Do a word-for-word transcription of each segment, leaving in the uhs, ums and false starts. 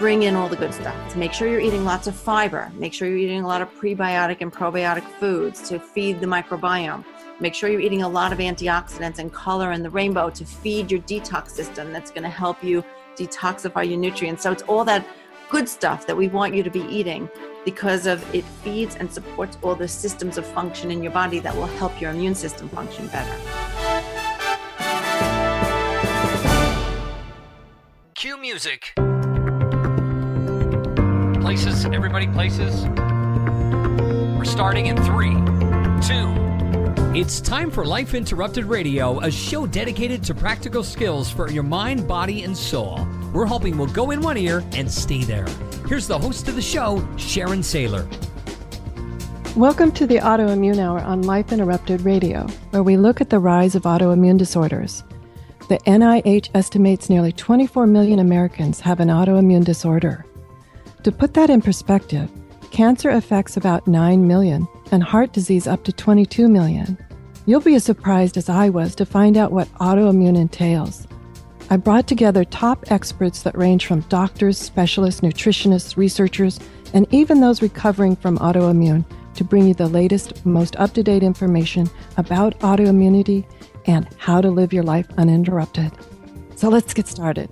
bring in all the good stuff. To make sure you're eating lots of fiber. Make sure you're eating a lot of prebiotic and probiotic foods to feed the microbiome. Make sure you're eating a lot of antioxidants and color in the rainbow to feed your detox system. That's going to help you detoxify your nutrients. So it's all that good stuff that we want you to be eating because of it feeds and supports all the systems of function in your body that will help your immune system function better. Cue music. Places, everybody, places. We're starting in three, two. It's time for Life Interrupted Radio, a show dedicated to practical skills for your mind, body, and soul. We're hoping we'll go in one ear and stay there. Here's the host of the show, Sharon Saylor. Welcome to the Autoimmune Hour on Life Interrupted Radio, where we look at the rise of autoimmune disorders. The N I H estimates nearly twenty-four million Americans have an autoimmune disorder. To put that in perspective, cancer affects about nine million and heart disease up to twenty-two million. You'll be as surprised as I was to find out what autoimmune entails. I brought together top experts that range from doctors, specialists, nutritionists, researchers, and even those recovering from autoimmune to bring you the latest, most up-to-date information about autoimmunity and how to live your life uninterrupted. So let's get started.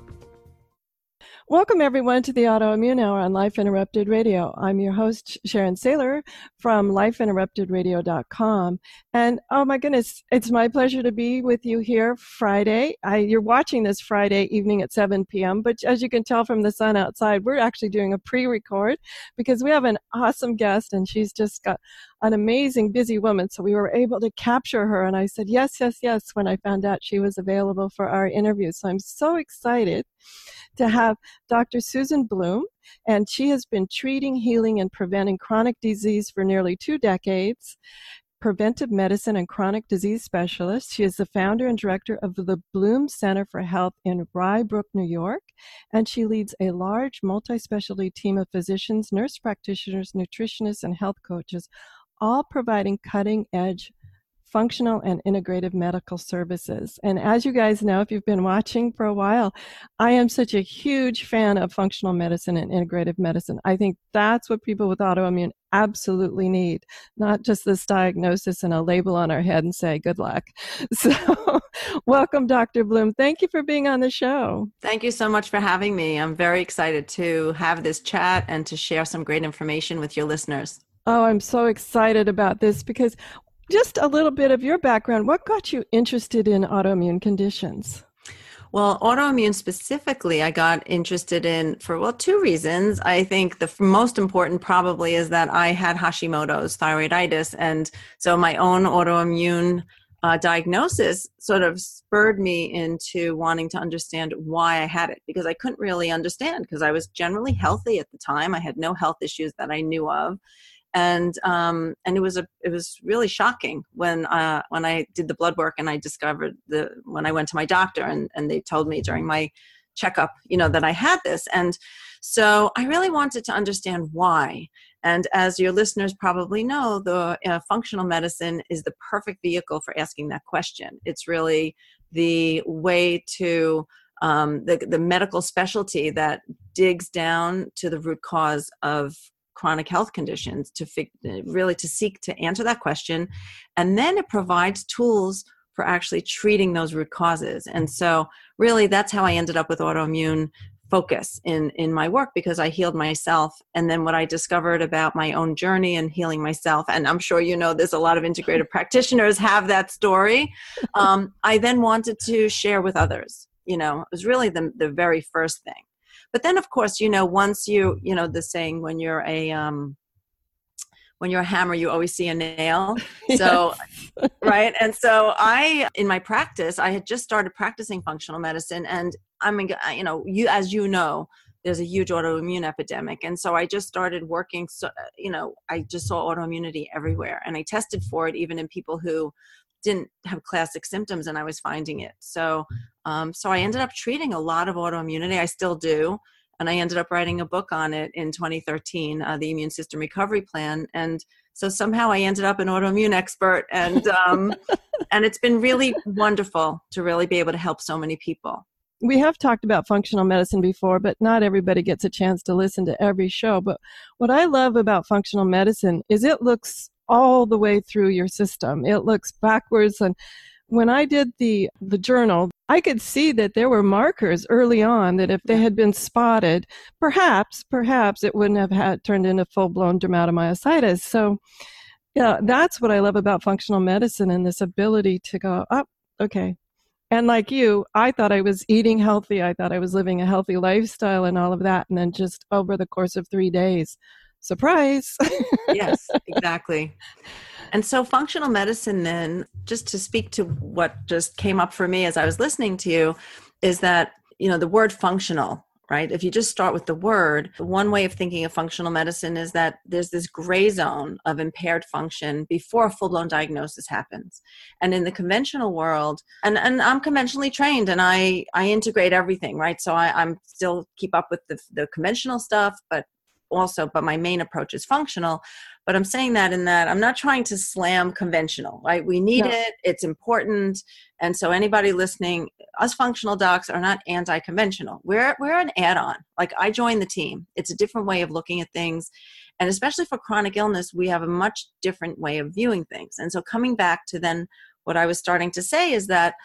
Welcome, everyone, to the Autoimmune Hour on Life Interrupted Radio. I'm your host, Sharon Saylor, from life interrupted radio dot com. And, oh, my goodness, it's my pleasure to be with you here Friday. I, you're watching this Friday evening at seven p.m., but as you can tell from the sun outside, we're actually doing a pre-record because we have an awesome guest, and she's just got an amazing, busy woman, so we were able to capture her. And I said, yes, yes, yes, when I found out she was available for our interview. So I'm so excited to have Doctor Susan Bloom, and she has been treating, healing, and preventing chronic disease for nearly two decades. Preventive medicine and chronic disease specialist. She is the founder and director of the Bloom Center for Health in Rye Brook, New York, and she leads a large multi-specialty team of physicians, nurse practitioners, nutritionists, and health coaches, all providing cutting-edge functional and integrative medical services. And as you guys know, if you've been watching for a while, I am such a huge fan of functional medicine and integrative medicine. I think that's what people with autoimmune absolutely need, not just this diagnosis and a label on our head and say, good luck. So welcome, Doctor Bloom. Thank you for being on the show. Thank you so much for having me. I'm very excited to have this chat and to share some great information with your listeners. Oh, I'm so excited about this because just a little bit of your background. What got you interested in autoimmune conditions? Well, autoimmune specifically, I got interested in for, well, two reasons. I think the most important probably is that I had Hashimoto's thyroiditis. And so my own autoimmune uh, diagnosis sort of spurred me into wanting to understand why I had it, because I couldn't really understand because I was generally healthy at the time. I had no health issues that I knew of. And um, and it was a it was really shocking when uh, when I did the blood work and I discovered the when I went to my doctor and, and they told me during my checkup, you know, that I had this. And so I really wanted to understand why. And as your listeners probably know, the uh, functional medicine is the perfect vehicle for asking that question. It's really the way to um, the the medical specialty that digs down to the root cause of chronic health conditions to fig- really to seek to answer that question. And then it provides tools for actually treating those root causes. And so really that's how I ended up with autoimmune focus in, in my work, because I healed myself. And then what I discovered about my own journey and healing myself, and I'm sure you know there's a lot of integrative practitioners have that story, um, I then wanted to share with others. You know, it was really the the very first thing. But then, of course, you know, once you, you know, the saying, when you're a, um, when you're a hammer, you always see a nail. So, yes. Right. And so I, in my practice, I had just started practicing functional medicine, and I mean, you know, you, as you know, there's a huge autoimmune epidemic. And so I just started working, so, you know, I just saw autoimmunity everywhere, and I tested for it even in people who didn't have classic symptoms, and I was finding it. So, um, so I ended up treating a lot of autoimmunity. I still do. And I ended up writing a book on it in twenty thirteen, uh, the Immune System Recovery Plan. And so somehow I ended up an autoimmune expert, and, um, and it's been really wonderful to really be able to help so many people. we have talked about functional medicine before, but not everybody gets a chance to listen to every show. But what I love about functional medicine is it looks all the way through your system. It looks backwards. And when I did the, the journal, I could see that there were markers early on that if they had been spotted, perhaps, perhaps it wouldn't have had turned into full-blown dermatomyositis. So yeah, that's what I love about functional medicine and this ability to go, oh, okay. And like you, I thought I was eating healthy. I thought I was living a healthy lifestyle and all of that. And then just over the course of three days, surprise. Yes, exactly. And so functional medicine then, just to speak to what just came up for me as I was listening to you, is that, you know, the word functional, right? If you just start with the word, one way of thinking of functional medicine is that there's this gray zone of impaired function before a full-blown diagnosis happens. And in the conventional world, and, and I'm conventionally trained and I, I integrate everything, right? So I, I'm still keep up with the, the conventional stuff, but also, but my main approach is functional. But I'm saying that in that I'm not trying to slam conventional, right? We need No. it. It's important. And so anybody listening, us functional docs are not anti-conventional. We're, we're an add-on. Like I joined the team. It's a different way of looking at things. And especially for chronic illness, we have a much different way of viewing things. And so coming back to then what I was starting to say is that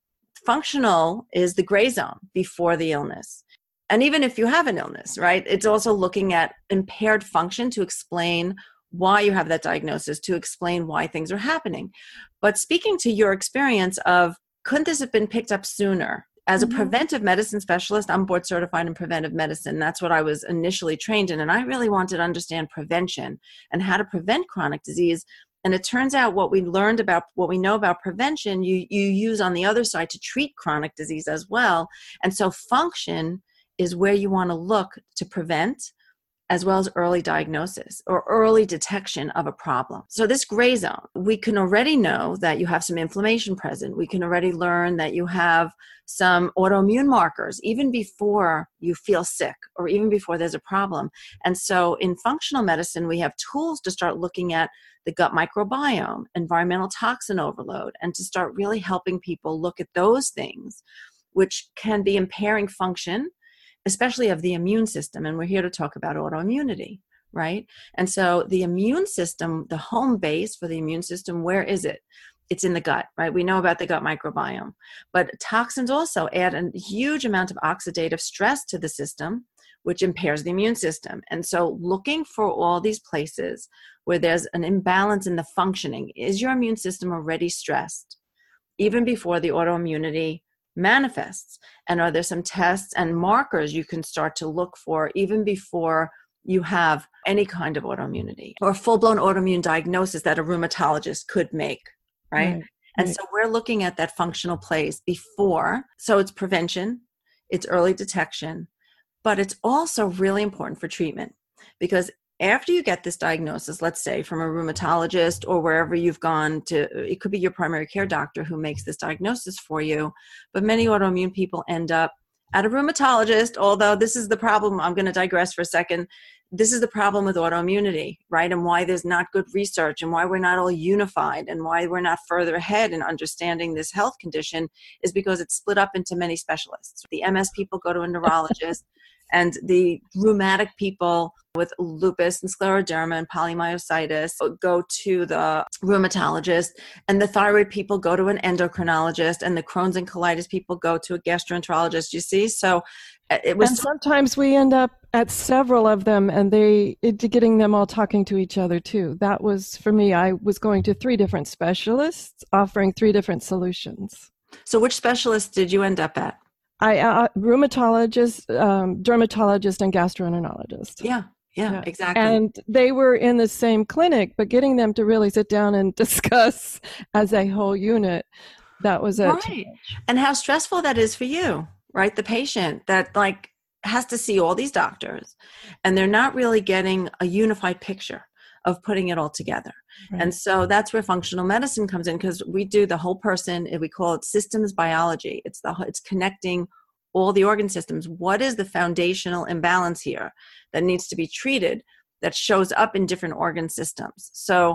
functional is the gray zone before the illness. And even if you have an illness, right, it's also looking at impaired function to explain why you have that diagnosis, to explain why things are happening. But speaking to your experience of, couldn't this have been picked up sooner? As a mm-hmm. preventive medicine specialist, I'm board certified in preventive medicine. That's what I was initially trained in. And I really wanted to understand prevention and how to prevent chronic disease. And it turns out what we learned about, what we know about prevention, you, you use on the other side to treat chronic disease as well. And so function is where you want to look to prevent, as well as early diagnosis or early detection of a problem. So this gray zone, we can already know that you have some inflammation present. We can already learn that you have some autoimmune markers even before you feel sick or even before there's a problem. And so in functional medicine, we have tools to start looking at the gut microbiome, environmental toxin overload, and to start really helping people look at those things, which can be impairing function, especially of the immune system. And we're here to talk about autoimmunity, right? And so the immune system, the home base for the immune system, where is it? It's in the gut, right? We know about the gut microbiome. But toxins also add a huge amount of oxidative stress to the system, which impairs the immune system. And so looking for all these places where there's an imbalance in the functioning, is your immune system already stressed, even before the autoimmunity manifests? And are there some tests and markers you can start to look for even before you have any kind of autoimmunity or full-blown autoimmune diagnosis that a rheumatologist could make, right? right and right. So we're looking at that functional place before. So it's prevention, it's early detection, but it's also really important for treatment, because after you get this diagnosis, let's say from a rheumatologist or wherever you've gone to, it could be your primary care doctor who makes this diagnosis for you. But many autoimmune people end up at a rheumatologist, although this is the problem. I'm going to digress for a second. This is the problem with autoimmunity, right? And why there's not good research and why we're not all unified and why we're not further ahead in understanding this health condition is because it's split up into many specialists. The M S people go to a neurologist. And the rheumatic people with lupus and scleroderma and polymyositis go to the rheumatologist, and the thyroid people go to an endocrinologist, and the Crohn's and colitis people go to a gastroenterologist, you see? So it was... And sometimes we end up at several of them, and they it, getting them all talking to each other too. That was, for me, I was going to three different specialists offering three different solutions. So which specialist did you end up at? I uh, rheumatologist, um, dermatologist, and gastroenterologist. Yeah, yeah, yeah, exactly. And they were in the same clinic, but getting them to really sit down and discuss as a whole unit, that was it. Right. And how stressful that is for you, right? The patient that like has to see all these doctors, and they're not really getting a unified picture of putting it all together. Right. And so that's where functional medicine comes in, because we do the whole person, we call it systems biology. It's the it's connecting all the organ systems. What is the foundational imbalance here that needs to be treated that shows up in different organ systems? So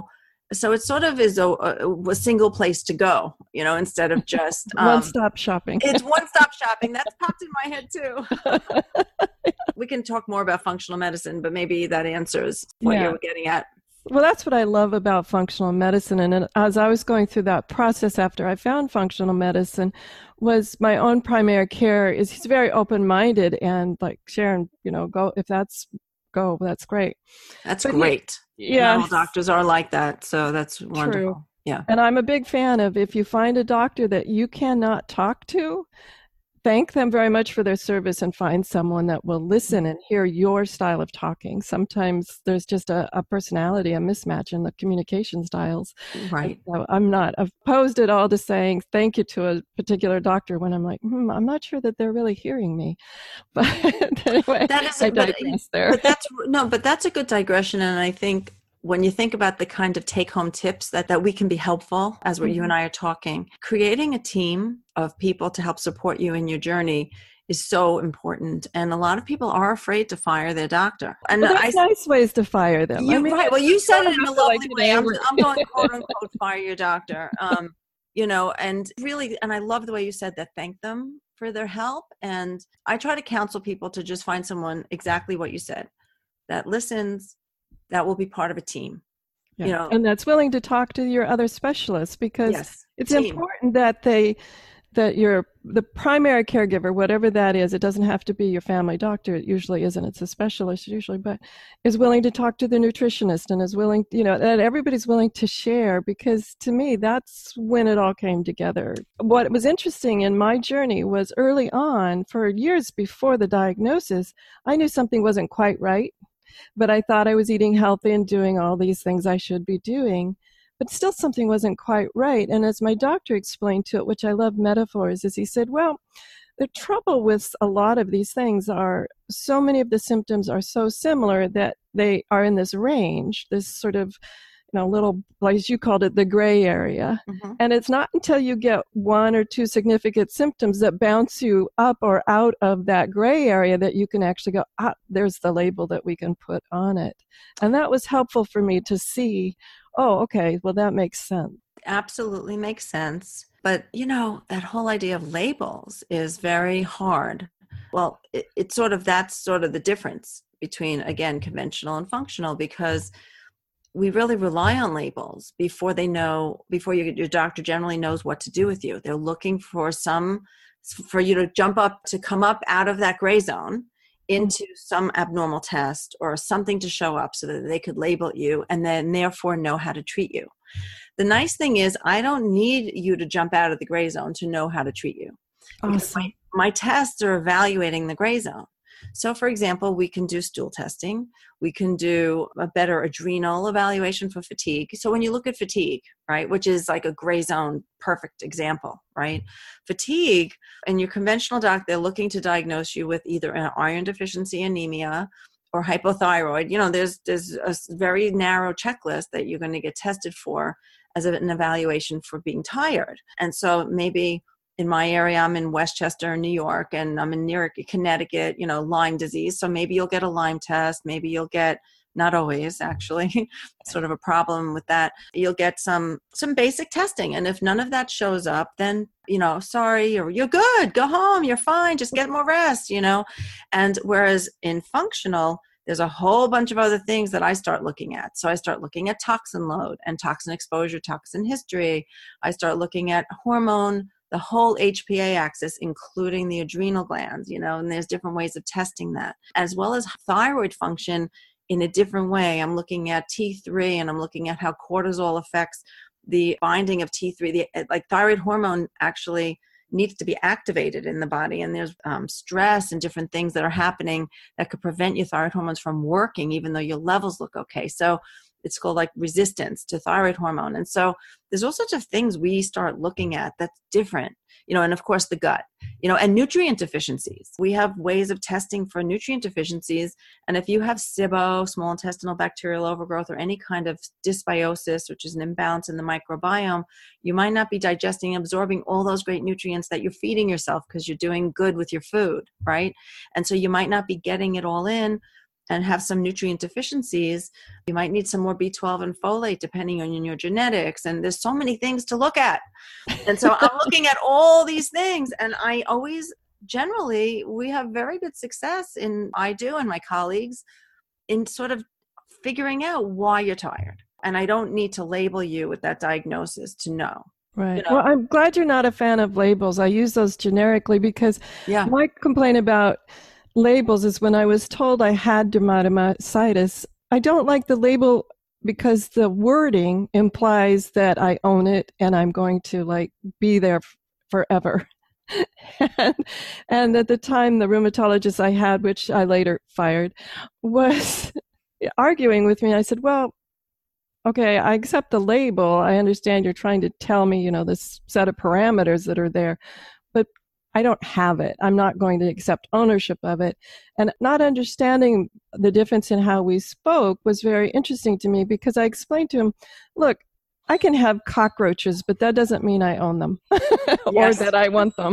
So it sort of is a, a, a single place to go, you know, instead of just um, one-stop shopping. It's one-stop shopping. That's popped in my head too. We can talk more about functional medicine, but maybe that answers what Yeah. you were getting at. Well, that's what I love about functional medicine. And as I was going through that process after I found functional medicine, was my own primary care is he's very open-minded and like, Sharon, you know, go, if that's go, that's great. That's But great. he- yeah. Not all doctors are like that. So that's wonderful. True. Yeah. And I'm a big fan of if you find a doctor that you cannot talk to, thank them very much for their service and find someone that will listen and hear your style of talking. Sometimes there's just a, a personality, a mismatch in the communication styles. Right. So I'm not opposed at all to saying thank you to a particular doctor when I'm like, hmm, I'm not sure that they're really hearing me. But anyway, That is, I but, digress there. but that's no, but that's a good digression. And I think when you think about the kind of take-home tips that, that we can be helpful as what Mm-hmm. you and I are talking, creating a team of people to help support you in your journey is so important. And a lot of people are afraid to fire their doctor. And Well, I, there's nice ways to fire them. you, I mean, right. Well, you said it in a have to, like, lovely you way. know, I'm, we're- I'm going quote unquote fire your doctor. Um, you know, and really, and I love the way you said that. Thank them for their help. And I try to counsel people to just find someone exactly what you said that listens, that will be part of a team. Yeah. You know, and that's willing to talk to your other specialists because yes, it's team. important that they that your the primary caregiver, whatever that is, it doesn't have to be your family doctor. It usually isn't. It's a specialist usually, but is willing to talk to the nutritionist and is willing, you know, that everybody's willing to share, because to me, that's when it all came together. What was interesting in my journey was early on, for years before the diagnosis, I knew something wasn't quite right, but I thought I was eating healthy and doing all these things I should be doing. But still something wasn't quite right. And as my doctor explained to it, which I love metaphors, is he said, well, the trouble with a lot of these things are so many of the symptoms are so similar that they are in this range, this sort of, you know, little, like you called it, the gray area. Mhm. And it's not until you get one or two significant symptoms that bounce you up or out of that gray area that you can actually go, ah, there's the label that we can put on it. And that was helpful for me to see, oh, okay, well, that makes sense. Absolutely makes sense. But, you know, that whole idea of labels is very hard. Well, it, it's sort of, that's sort of the difference between, again, conventional and functional, because we really rely on labels before they know, before you, your doctor generally knows what to do with you. They're looking for some, for you to jump up, to come up out of that gray zone into some abnormal test or something to show up so that they could label you and then therefore know how to treat you. The nice thing is I don't need you to jump out of the gray zone to know how to treat you. Because Awesome. my, my tests are evaluating the gray zone. So for example, we can do stool testing. We can do a better adrenal evaluation for fatigue. So when you look at fatigue, right, which is like a gray zone, perfect example, right? Fatigue, and your conventional doc, they're looking to diagnose you with either an iron deficiency anemia or hypothyroid. You know, there's there's a very narrow checklist that you're going to get tested for as an evaluation for being tired. And so maybe in my area, I'm in Westchester, New York, and I'm in Newark, Connecticut, you know, Lyme disease. So maybe you'll get a Lyme test. Maybe you'll get, not always actually, sort of a problem with that. You'll get some, some basic testing. And if none of that shows up, then, you know, sorry, or you're good, go home, you're fine, just get more rest, you know. And whereas in functional, there's a whole bunch of other things that I start looking at. So I start looking at toxin load and toxin exposure, toxin history. I start looking at hormone, the whole H P A axis, including the adrenal glands, you know, and there's different ways of testing that, as well as thyroid function in a different way. I'm looking at T three and I'm looking at how cortisol affects the binding of T three. The, like thyroid hormone actually needs to be activated in the body, and there's um, stress and different things that are happening that could prevent your thyroid hormones from working, even though your levels look okay. So it's called like resistance to thyroid hormone. And so there's all sorts of things we start looking at that's different, you know, and of course the gut, you know, and nutrient deficiencies. We have ways of testing for nutrient deficiencies. And if you have S I B O, small intestinal bacterial overgrowth, or any kind of dysbiosis, which is an imbalance in the microbiome, you might not be digesting, absorbing all those great nutrients that you're feeding yourself because you're doing good with your food, right? And so you might not be getting it all in. and have some nutrient deficiencies, you might need some more B twelve and folate depending on your genetics. And there's so many things to look at. And so I'm looking at all these things, and I always, generally, we have very good success in, I do and my colleagues, in sort of figuring out why you're tired. And I don't need to label you with that diagnosis to know. Right. You know? Well, I'm glad you're not a fan of labels. I use those generically because yeah. my complaint about labels is when I was told I had dermatomyositis, I don't like the label because the wording implies that I own it and I'm going to like be there f- forever. and, and at the time, the rheumatologist I had, which I later fired, was arguing with me. I said, well, okay, I accept the label. I understand you're trying to tell me, you know, this set of parameters that are there, but I don't have it. I'm not going to accept ownership of it. And not understanding the difference in how we spoke was very interesting to me because I explained to him, look, I can have cockroaches, but that doesn't mean I own them or Yes. that I want them.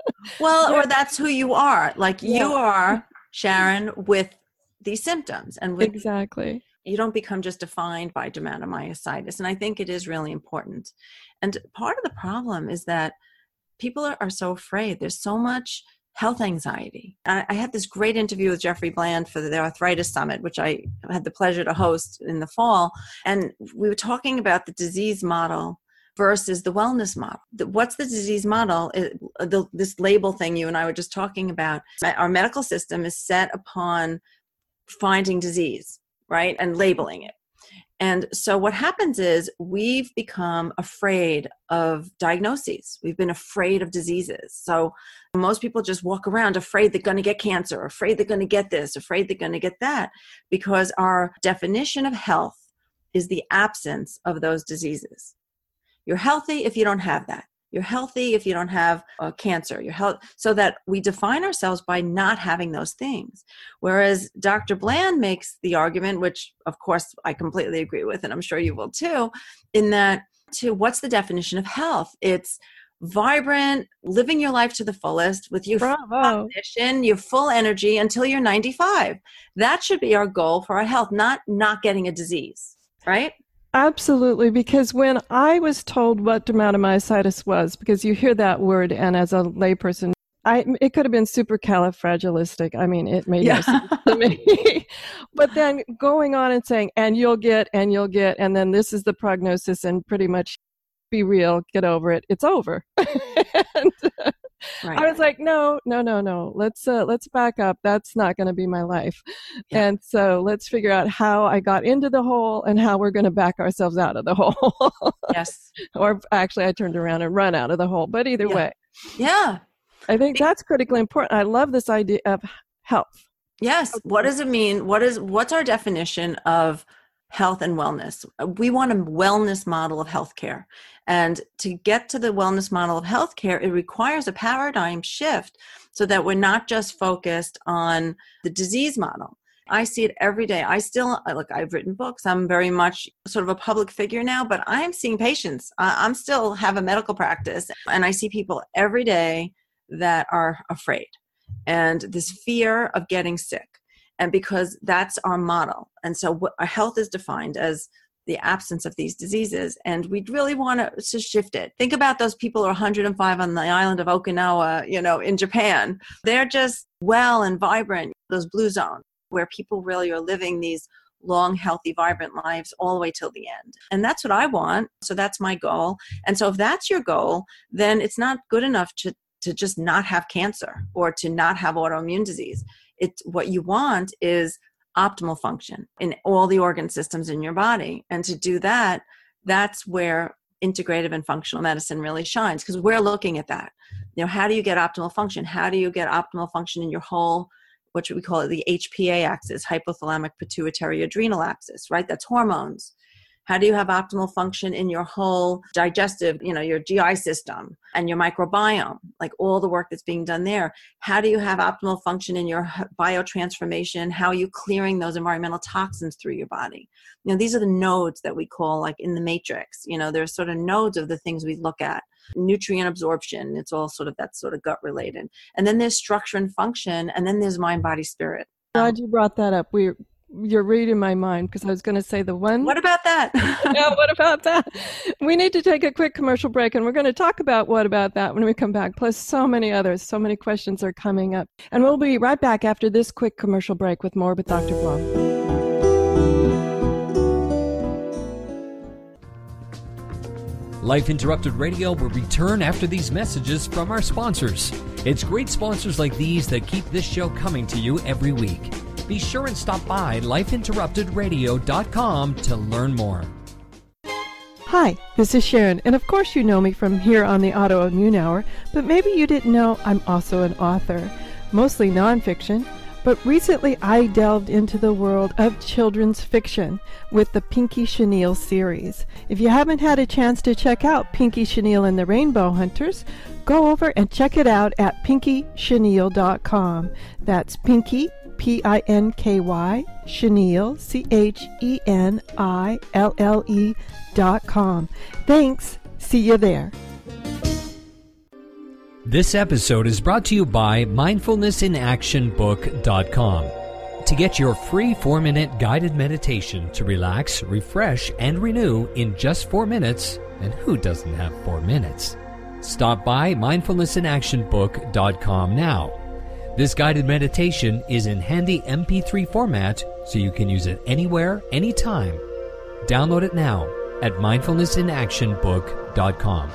Well, or that's who you are. Like Yeah. you are, Sharon, with these symptoms. And with, Exactly. you don't become just defined by dermatomyositis. And I think it is really important. And part of the problem is that people are, are so afraid. There's so much health anxiety. I, I had this great interview with Jeffrey Bland for the Arthritis Summit, which I had the pleasure to host in the fall. And we were talking about the disease model versus the wellness model. The, what's the disease model? It, the, this label thing you and I were just talking about. Our medical system is set upon finding disease, right? And labeling it. And so what happens is we've become afraid of diagnoses. We've been afraid of diseases. So most people just walk around afraid they're going to get cancer, afraid they're going to get this, afraid they're going to get that, because our definition of health is the absence of those diseases. You're healthy if you don't have that. You're healthy if you don't have uh, cancer. You're health- so that we define ourselves by not having those things. Whereas Doctor Bland makes the argument, which of course I completely agree with, and I'm sure you will too, in that to what's the definition of health? It's vibrant, living your life to the fullest with your Bravo. full cognition, your full energy until you're ninety-five. That should be our goal for our health, not not getting a disease, right? Absolutely, because when I was told what dermatomyositis was, because you hear that word, and as a layperson, I it could have been supercalifragilistic. I mean, it made Yeah. no sense to me. But then going on and saying, and you'll get, and you'll get, and then this is the prognosis, and pretty much be real, get over it. It's over. and, uh, Right. I was like, no, no, no, no. Let's uh, let's back up. That's not going to be my life. Yeah. And so let's figure out how I got into the hole and how we're going to back ourselves out of the hole. Yes. Or actually, I turned around and run out of the hole. But either Yeah. way, Yeah. I think that's critically important. I love this idea of health. Yes. What does it mean? What is what's our definition of health and wellness? We want a wellness model of healthcare. And to get to the wellness model of healthcare, it requires a paradigm shift so that we're not just focused on the disease model. I see it every day. I still, look, I've written books. I'm very much sort of a public figure now, but I am seeing patients. I'm still have a medical practice, and I see people every day that are afraid and this fear of getting sick. And because that's our model. And so what, our health is defined as the absence of these diseases. And we really want to, to shift it. Think about those people who are one hundred five on the island of Okinawa, you know, in Japan. They're just well and vibrant, those blue zones where people really are living these long, healthy, vibrant lives all the way till the end. And that's what I want. So that's my goal. And so if that's your goal, then it's not good enough to, to just not have cancer or to not have autoimmune disease. It's what you want is optimal function in all the organ systems in your body. And to do that, that's where integrative and functional medicine really shines, because we're looking at that. You know, how do you get optimal function? How do you get optimal function in your whole, what we call it, the H P A axis, hypothalamic pituitary adrenal axis, right? That's hormones. How do you have optimal function in your whole digestive, you know, your G I system and your microbiome, like all the work that's being done there? How do you have optimal function in your biotransformation? How are you clearing those environmental toxins through your body? You know, these are the nodes that we call, like in the matrix, you know, there's sort of nodes of the things we look at. Nutrient absorption, it's all sort of that sort of gut related. And then there's structure and function, and then there's mind, body, spirit. glad you brought that up. We You're reading my mind because I was going to say the one. What about that? Yeah, what about that? We need to take a quick commercial break, and we're going to talk about what about that when we come back, plus so many others. So many questions are coming up. And we'll be right back after this quick commercial break with more with Doctor Blum. Life Interrupted Radio will return after these messages from our sponsors. It's great sponsors like these that keep this show coming to you every week. Be sure and stop by life interrupted radio dot com to learn more. Hi, this is Sharon, and of course you know me from here on the Autoimmune Hour, but maybe you didn't know I'm also an author, mostly nonfiction. But recently I delved into the world of children's fiction with the Pinky Chenille series. If you haven't had a chance to check out Pinky Chenille and the Rainbow Hunters, go over and check it out at pinky chenille dot com. That's Pinky, P I N K Y, Chenille, C H E N I L L E dot com. Thanks. See you there. This episode is brought to you by mindfulness in action book dot com. To get your free four-minute guided meditation to relax, refresh, and renew in just four minutes, and who doesn't have four minutes? Stop by mindfulness in action book dot com now. This guided meditation is in handy M P three format, so you can use it anywhere, anytime. Download it now at mindfulness in action book dot com.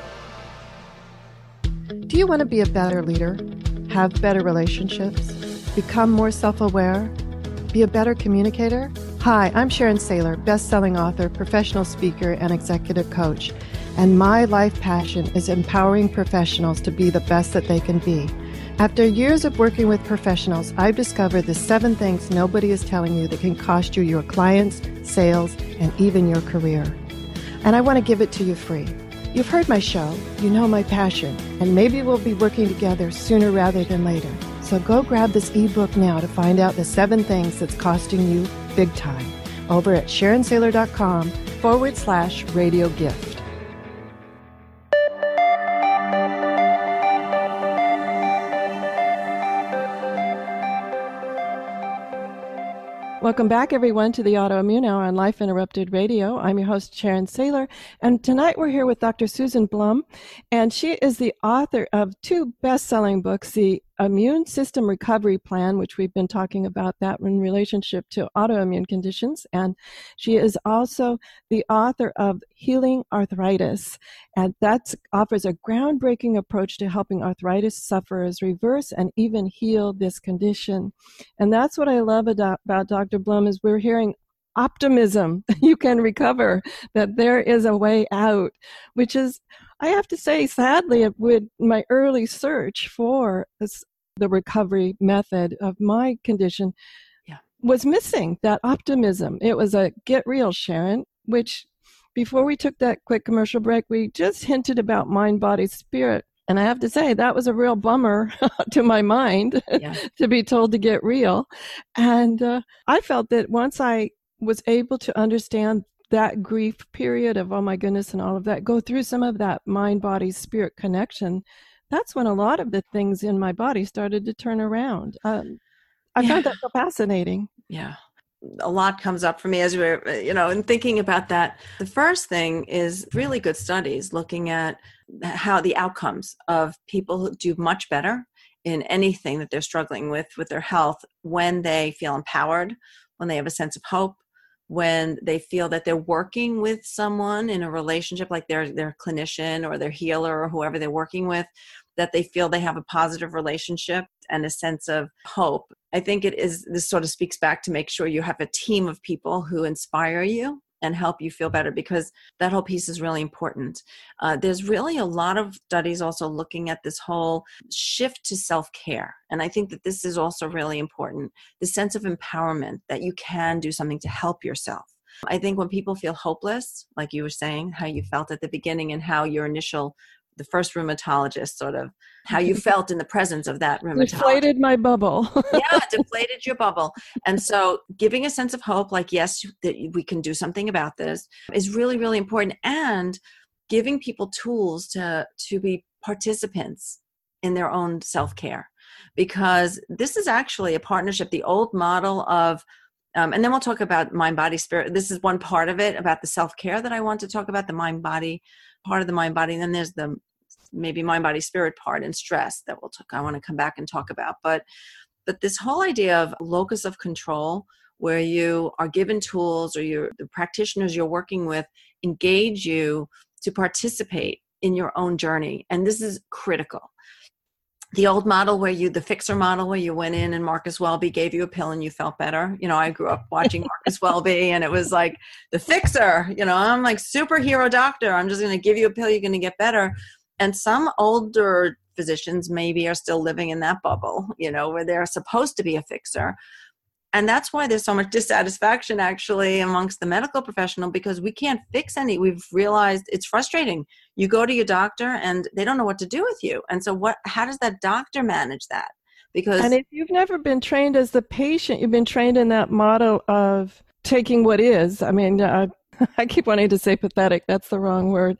Do you want to be a better leader, have better relationships, become more self-aware, be a better communicator? Hi, I'm Sharon Saylor, best-selling author, professional speaker, and executive coach. And my life passion is empowering professionals to be the best that they can be. After years of working with professionals, I've discovered the seven things nobody is telling you that can cost you your clients, sales, and even your career. And I want to give it to you free. You've heard my show, you know my passion, and maybe we'll be working together sooner rather than later. So go grab this ebook now to find out the seven things that's costing you big time over at sharon saylor dot com forward slash radio gift. Welcome back, everyone, to the Autoimmune Hour on Life Interrupted Radio. I'm your host, Sharon Saylor, and tonight we're here with Doctor Susan Blum, and she is the author of two best-selling books, the Immune System Recovery Plan, which we've been talking about that in relationship to autoimmune conditions, and she is also the author of Healing Arthritis, and that offers a groundbreaking approach to helping arthritis sufferers reverse and even heal this condition. And that's what I love about, about Doctor Blum is we're hearing optimism. You can recover, that there is a way out, which is, I have to say, sadly, with my early search for this, the recovery method of my condition, yeah, was missing that optimism. It was a get real, Sharon, which before we took that quick commercial break, we just hinted about mind, body, spirit. And I have to say, that was a real bummer to my mind, yeah, to be told to get real. And uh, I felt that once I was able to understand that grief period of, oh my goodness, and all of that, go through some of that mind, body, spirit connection, that's when a lot of the things in my body started to turn around. Um, I yeah. found that so fascinating. Yeah. A lot comes up for me as we're, you know, in thinking about that. The first thing is really good studies looking at how the outcomes of people who do much better in anything that they're struggling with, with their health, when they feel empowered, when they have a sense of hope, when they feel that they're working with someone in a relationship, like their their clinician or their healer or whoever they're working with, that they feel they have a positive relationship and a sense of hope. I think it is, this sort of speaks back to make sure you have a team of people who inspire you and help you feel better, because that whole piece is really important. Uh, there's really a lot of studies also looking at this whole shift to self-care. And I think that this is also really important, the sense of empowerment that you can do something to help yourself. I think when people feel hopeless, like you were saying, how you felt at the beginning and how your initial, the first rheumatologist, sort of how you felt in the presence of that rheumatologist. Deflated my bubble. Yeah, deflated your bubble. And so giving a sense of hope, like, yes, that we can do something about this, is really, really important. And giving people tools to, to be participants in their own self-care, because this is actually a partnership. The old model of, um, and then we'll talk about mind, body, spirit. This is one part of it about the self-care that I want to talk about, the mind, body part of the mind, body. And then there's the maybe mind, body, spirit part and stress that we'll talk, I want to come back and talk about. But, but this whole idea of locus of control, where you are given tools, or you're, the practitioners you're working with engage you to participate in your own journey. And this is critical. The old model where you, the fixer model where you went in and Marcus Welby gave you a pill and you felt better. You know, I grew up watching Marcus Welby, and it was like the fixer, you know, I'm like superhero doctor. I'm just going to give you a pill. You're going to get better. And some older physicians maybe are still living in that bubble, you know, where they're supposed to be a fixer. And that's why there's so much dissatisfaction actually amongst the medical professional, because we can't fix any. We've realized it's frustrating. You go to your doctor and they don't know what to do with you. And so what, how does that doctor manage that? Because And if you've never been trained as the patient, you've been trained in that model of taking what is. I mean, uh, I keep wanting to say pathetic. That's the wrong word.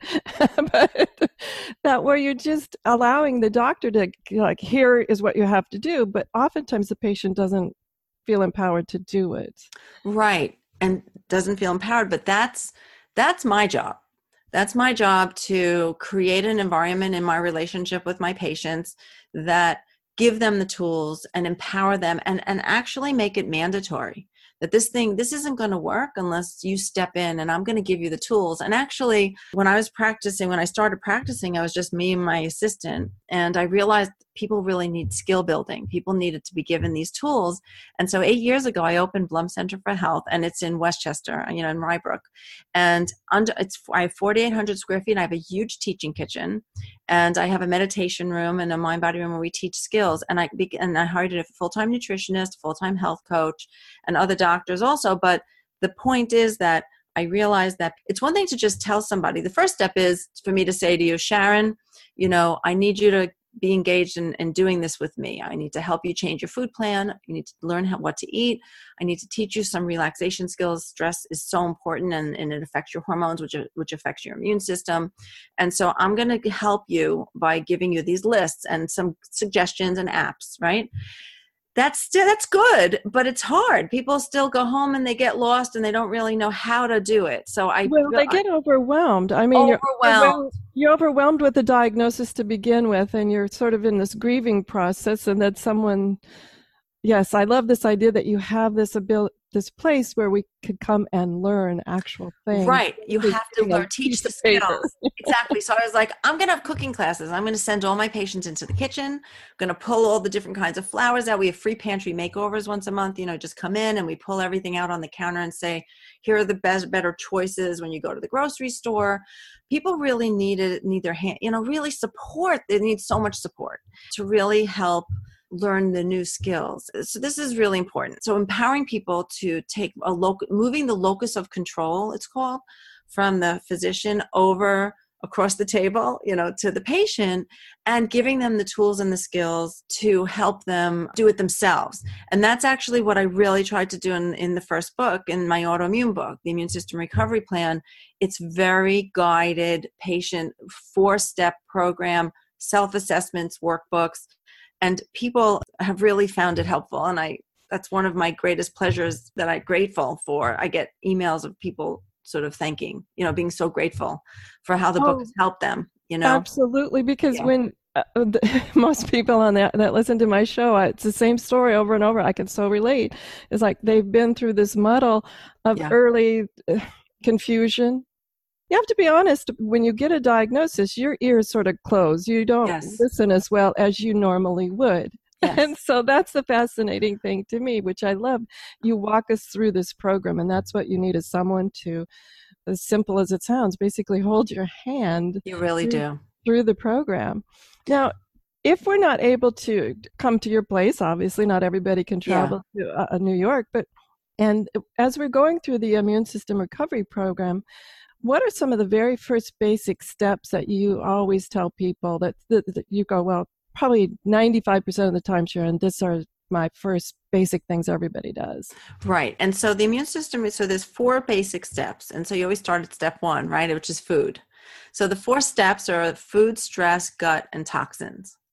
But that where you're just allowing the doctor to, like, here is what you have to do. But oftentimes the patient doesn't feel empowered to do it. Right. And doesn't feel empowered, but that's, that's my job. That's my job, to create an environment in my relationship with my patients that give them the tools and empower them, and, and actually make it mandatory that this thing, this isn't going to work unless you step in, and I'm going to give you the tools. And actually, when I was practicing, when I started practicing, I was just me and my assistant. And I realized people really need skill building. People needed to be given these tools. And so eight years ago, I opened Blum Center for Health, and it's in Westchester, you know, in Rybrook. And under, it's, I have forty-eight hundred square feet. And I have a huge teaching kitchen, and I have a meditation room and a mind body room where we teach skills. And I, and I hired a full-time nutritionist, full-time health coach, and other doctors also. But the point is that I realized that it's one thing to just tell somebody. The first step is for me to say to you, Sharon, you know, I need you to be engaged in, in doing this with me. I need to help you change your food plan. You need to learn how, what to eat. I need to teach you some relaxation skills. Stress is so important, and, and it affects your hormones, which, which affects your immune system. And so I'm going to help you by giving you these lists and some suggestions and apps, right? That's still, that's good, but it's hard. People still go home and they get lost and they don't really know how to do it. So I well, they get overwhelmed. I mean, overwhelmed. You're, overwhelmed. you're overwhelmed with the diagnosis to begin with, and you're sort of in this grieving process. And that someone, yes, I love this idea that you have this ability, this place where we could come and learn actual things. Right. You have to learn, teach the skills. Exactly. So I was like, I'm going to have cooking classes. I'm going to send all my patients into the kitchen. I'm going to pull all the different kinds of flowers out. We have free pantry makeovers once a month. You know, just come in and we pull everything out on the counter and say, here are the best, better choices when you go to the grocery store. People really need it, need their hand, you know, really support. They need so much support to really help learn the new skills. So this is really important. So empowering people to take a loc- moving the locus of control, it's called, from the physician over across the table, you know, to the patient, and giving them the tools and the skills to help them do it themselves. And that's actually what I really tried to do in, in the first book, in my autoimmune book, the Immune System Recovery Plan. It's very guided, patient, four-step program, self-assessments, workbooks. And people have really found it helpful. And I, that's one of my greatest pleasures that I'm grateful for. I get emails of people sort of thanking, you know, being so grateful for how the oh, book has helped them, you know? Absolutely. Because yeah. when uh, the, most people on that, that listen to my show, it's the same story over and over. I can so relate. It's like they've been through this muddle of yeah. early uh, confusion. You have to be honest, when you get a diagnosis, your ears sort of close. You don't yes. listen as well as you normally would. Yes. And so that's the fascinating thing to me, which I love. You walk us through this program, and that's what you need, is someone to, as simple as it sounds, basically hold your hand. You really through, do. Through the program. Now, if we're not able to come to your place, obviously not everybody can travel yeah. to uh, New York, but and as we're going through the Immune System Recovery Program, what are some of the very first basic steps that you always tell people that, that, that you go, well, probably ninety-five percent of the time, Sharon, these are my first basic things everybody does? Right. And so the immune system, so there's four basic steps. And so you always start at step one, right, which is food. So the four steps are food, stress, gut, and toxins.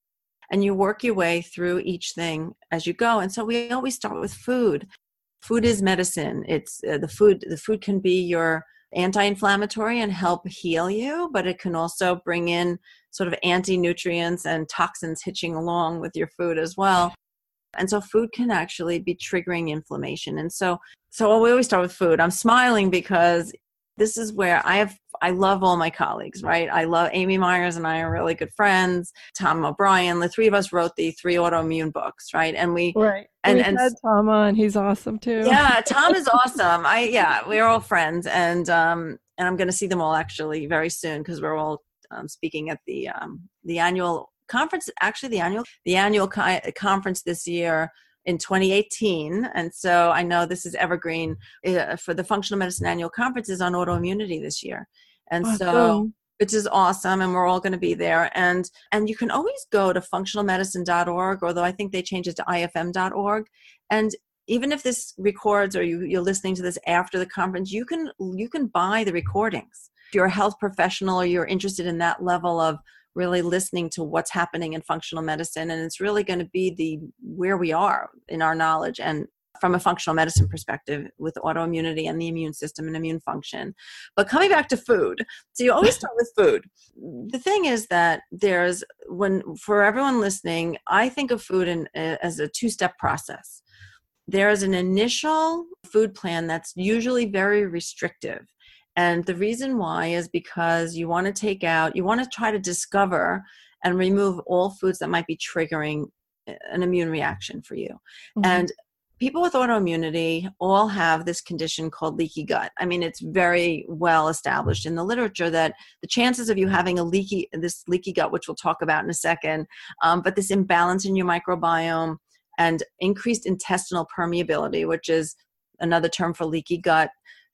and you work your way through each thing as you go. And so we always start with food. Food is medicine. It's uh, the food. The food can be your anti-inflammatory and help heal you, but it can also bring in sort of anti-nutrients and toxins hitching along with your food as well. And so food can actually be triggering inflammation. And so, so we always start with food. I'm smiling because this is where I have, I love all my colleagues, right? I love Amy Myers and I are really good friends. Tom O'Brien, the three of us wrote the three autoimmune books, right? And we, right. And, We've and had Tom on. He's awesome too. Yeah, Tom is awesome. I, yeah, we're all friends. And, um, and I'm going to see them all actually very soon because we're all um, speaking at the, um, the annual conference, actually the annual, the annual co- conference this year in twenty eighteen. And so I know this is evergreen uh, for the Functional Medicine Annual Conference is on autoimmunity this year. And awesome. so, which is awesome. And we're all going to be there. And, and you can always go to functional medicine dot org, although I think they changed it to I F M dot org. And even if this records or you, you're listening to this after the conference, you can, you can buy the recordings. If you're a health professional or you're interested in that level of really listening to what's happening in functional medicine. And it's really going to be the where we are in our knowledge and from a functional medicine perspective with autoimmunity and the immune system and immune function. But coming back to food, so you always start with food. The thing is that there's, when for everyone listening, I think of food in, as a two-step process. There is an initial food plan that's usually very restrictive. And the reason why is because you want to take out, you want to try to discover and remove all foods that might be triggering an immune reaction for you. Mm-hmm. And people with autoimmunity all have this condition called leaky gut. I mean, it's very well established in the literature that the chances of you having a leaky, this leaky gut, which we'll talk about in a second, um, but this imbalance in your microbiome and increased intestinal permeability, which is another term for leaky gut.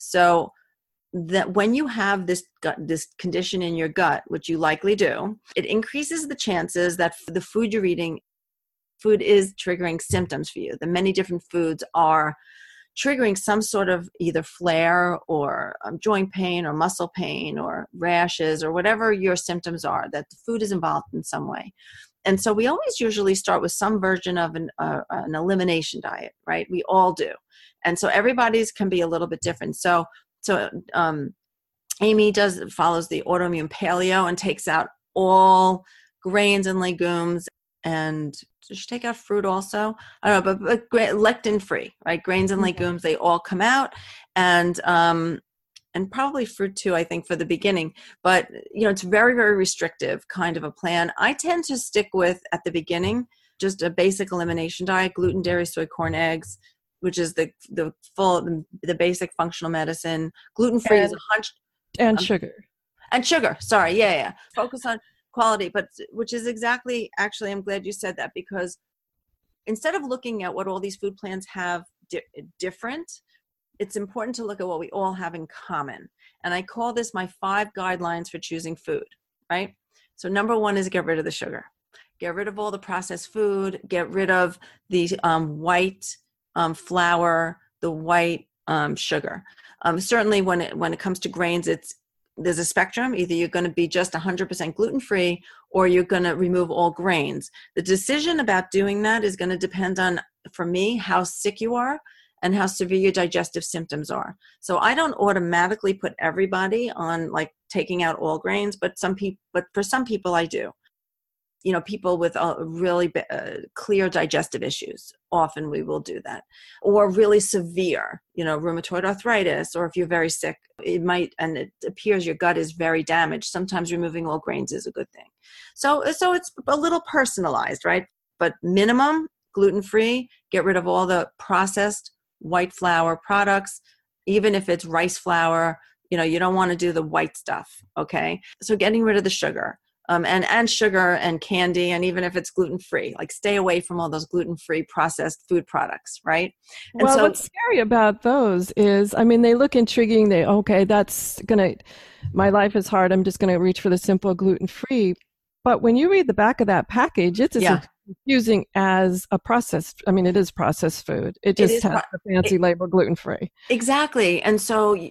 So that when you have this gut, this condition in your gut, which you likely do, it increases the chances that the food you're eating, food is triggering symptoms for you. The many different foods are triggering some sort of either flare or um, joint pain or muscle pain or rashes or whatever your symptoms are, that the food is involved in some way. And so we always usually start with some version of an, uh, an elimination diet, right? We all do. And so everybody's can be a little bit different. So So um, Amy does follows the autoimmune paleo and takes out all grains and legumes. And does she take out fruit also? I don't know, but, but lectin free, right? Grains and legumes, they all come out, and um, and probably fruit too, I think, for the beginning. But you know, it's very, very restrictive kind of a plan. I tend to stick with at the beginning just a basic elimination diet: gluten, dairy, soy, corn, eggs, which is the the full the, the basic functional medicine. Gluten free is a hunch and um, sugar and sugar. Sorry, yeah, yeah. Focus on quality, but which is exactly actually. I'm glad you said that, because instead of looking at what all these food plans have di- different, it's important to look at what we all have in common. And I call this my five guidelines for choosing food. Right. So number one is get rid of the sugar. Get rid of all the processed food. Get rid of the um, white. Um, flour, the white um, sugar. Um, certainly when it, when it comes to grains, it's there's a spectrum. Either you're going to be just one hundred percent gluten-free or you're going to remove all grains. The decision about doing that is going to depend on, for me, how sick you are and how severe your digestive symptoms are. So I don't automatically put everybody on like taking out all grains, but some people, but for some people I do. You know, people with uh, really uh, clear digestive issues, often we will do that. Or really severe, you know, rheumatoid arthritis, or if you're very sick, it might, and it appears your gut is very damaged. Sometimes removing all grains is a good thing. So, so it's a little personalized, right? But minimum, gluten-free, get rid of all the processed white flour products, even if it's rice flour, you know, you don't want to do the white stuff, okay? So getting rid of the sugar. Um, and, and sugar and candy, and even if it's gluten-free, like stay away from all those gluten-free processed food products, right? And well, so, what's scary about those is, I mean, they look intriguing. They, okay, that's going to, my life is hard. I'm just going to reach for the simple gluten-free. But when you read the back of that package, it's as yeah. confusing as a processed, I mean, it is processed food. It just it has pro- the fancy it, label gluten-free. Exactly. And so